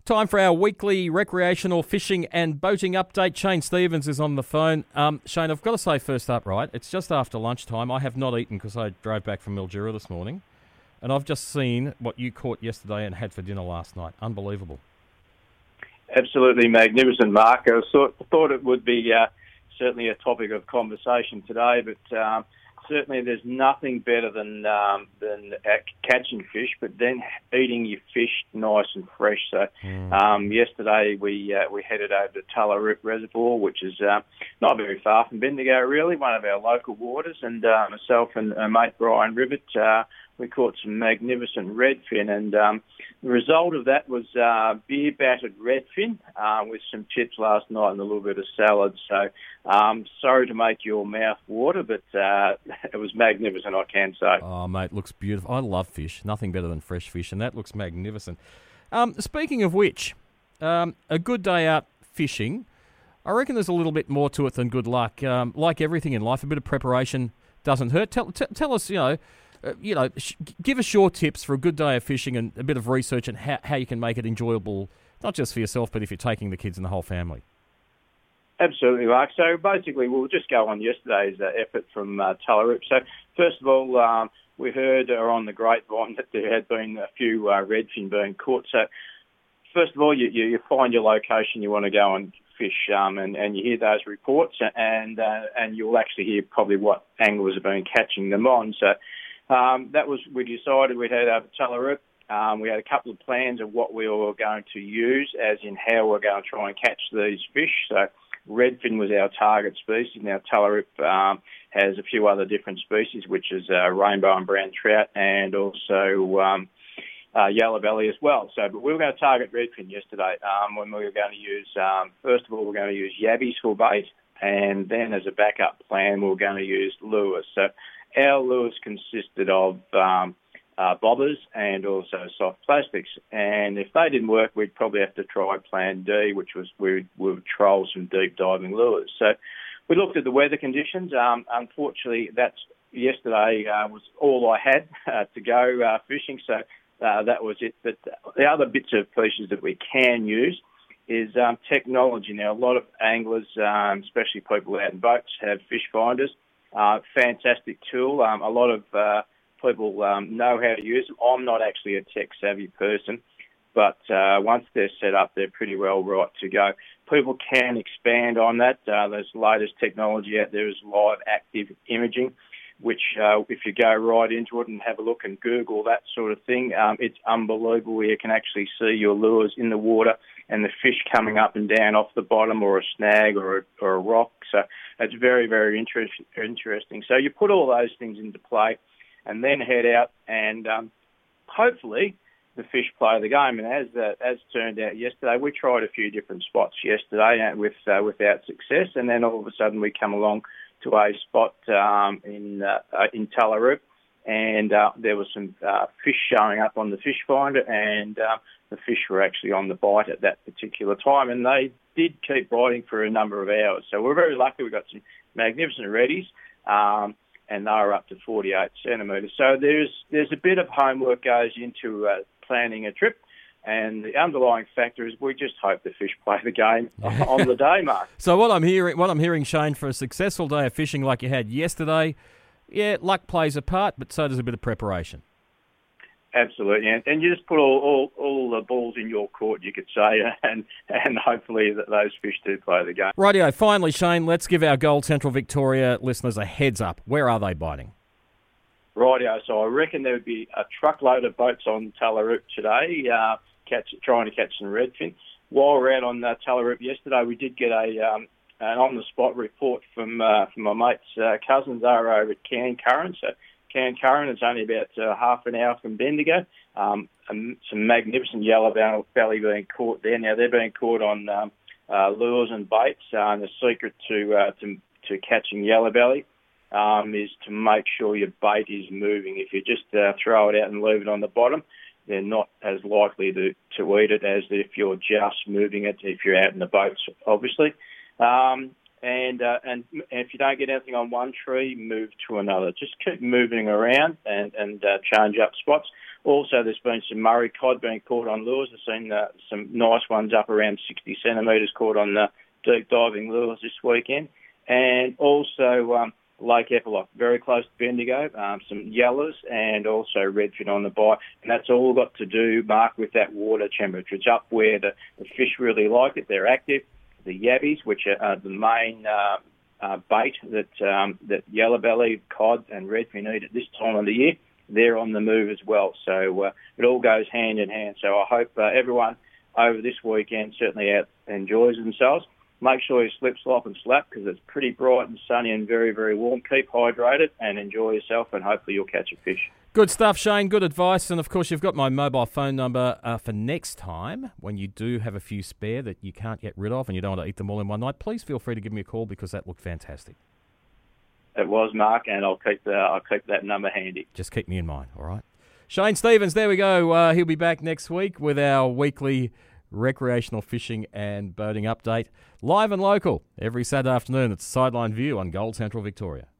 Time for our weekly recreational fishing and boating update. Shane Stevens is on the phone. Shane, I've got to say first up, right, it's just after lunchtime. I have not eaten because I drove back from Mildura this morning, and I've just seen what you caught yesterday and had for dinner last night. Unbelievable. Absolutely magnificent, Mark. I thought it would be certainly a topic of conversation today, but certainly there's nothing better than catching fish, but then eating your fish nice and fresh. So yesterday we headed over to Tullaroop Reservoir, which is not very far from Bendigo, really, one of our local waters, and myself and mate Brian Rivet, we caught some magnificent redfin, and the result of that was beer-battered redfin with some chips last night and a little bit of salad. So sorry to make your mouth water, but it was magnificent, I can say. Oh, mate, looks beautiful. I love fish. Nothing better than fresh fish, and that looks magnificent. Speaking of which, a good day out fishing, I reckon there's a little bit more to it than good luck. Like everything in life, a bit of preparation doesn't hurt. Tell us, give us your tips for a good day of fishing and a bit of research and how you can make it enjoyable, not just for yourself, but if you're taking the kids and the whole family. Absolutely, Mark. So basically, we'll just go on yesterday's effort from Tullaroop. So first of all, we heard on the grapevine that there had been a few redfin being caught. So first of all, you find your location you want to go and fish, and you hear those reports, and you'll actually hear probably what anglers have been catching them on. So we decided we'd head over to Tullaroop. We had a couple of plans of what we were going to use, as in how we're going to try and catch these fish. So redfin was our target species. Now Tullaroop has a few other different species, which is rainbow and brown trout, and also yellow belly as well. So, but we were going to target redfin yesterday. When we were going to use, first of all, we're going to use yabbies for bait, and then as a backup plan, we were going to use lures. So our lures consisted of bobbers and also soft plastics. And if they didn't work, we'd probably have to try plan D, which was we would troll some deep diving lures. So we looked at the weather conditions. Unfortunately, yesterday was all I had to go fishing. So that was it. But the other bits of pieces that we can use is technology. Now, a lot of anglers, especially people out in boats, have fish finders. Fantastic tool. A lot of people know how to use them. I'm not actually a tech-savvy person, but once they're set up, they're pretty well right to go. People can expand on that. There's the latest technology out there is live active imaging, which if you go right into it and have a look and Google that sort of thing, it's unbelievable. You can actually see your lures in the water and the fish coming up and down off the bottom, or a snag or a rock. So it's very, very interesting. So you put all those things into play and then head out, and hopefully the fish play the game. And as turned out yesterday, we tried a few different spots yesterday without success, and then all of a sudden we come along to a spot in Tullaroop, and there was some fish showing up on the fish finder, and the fish were actually on the bite at that particular time, and they did keep biting for a number of hours. So we're very lucky. We got some magnificent reddies, and they were up to 48 centimetres. So there's a bit of homework goes into planning a trip, and the underlying factor is we just hope the fish play the game on the day, Mark. So what I'm hearing, Shane, for a successful day of fishing like you had yesterday, yeah, luck plays a part, but so does a bit of preparation. Absolutely, and you just put all the balls in your court, you could say, and hopefully that those fish do play the game. Rightio. Finally, Shane, let's give our Gold Central Victoria listeners a heads up. Where are they biting? Rightio. So I reckon there would be a truckload of boats on Tullaroop today, trying to catch some redfin. While we're out on Tullaroop yesterday, we did get an on-the-spot report from my mate's cousins. They were over at Cairncurran. So Cairncurran is only about half an hour from Bendigo. Some magnificent yellow belly being caught there. Now, they're being caught on lures and baits, and the secret to catching yellow belly is to make sure your bait is moving. If you just throw it out and leave it on the bottom, they're not as likely to eat it as if you're just moving it, if you're out in the boats, obviously. And if you don't get anything on one tree, move to another. Just keep moving around and change up spots. Also, there's been some Murray cod being caught on lures. I've seen some nice ones up around 60 centimetres caught on deep diving lures this weekend. And also Lake Eppalock, very close to Bendigo, some yellows and also redfin on the bite. And that's all got to do, Mark, with that water temperature. It's up where the fish really like it. They're active. The yabbies, which are the main bait that yellowbelly, cod and redfin eat at this time of the year, they're on the move as well. So it all goes hand in hand. So I hope everyone over this weekend certainly out enjoys themselves. Make sure you slip, slop and slap because it's pretty bright and sunny and very, very warm. Keep hydrated and enjoy yourself, and hopefully you'll catch a fish. Good stuff, Shane. Good advice. And, of course, you've got my mobile phone number for next time when you do have a few spare that you can't get rid of and you don't want to eat them all in one night. Please feel free to give me a call because that looked fantastic. It was, Mark, and I'll keep that number handy. Just keep me in mind, all right? Shane Stevens, there we go. He'll be back next week with our weekly recreational fishing and boating update. Live and local every Saturday afternoon. It's Sideline View on Gold Central Victoria.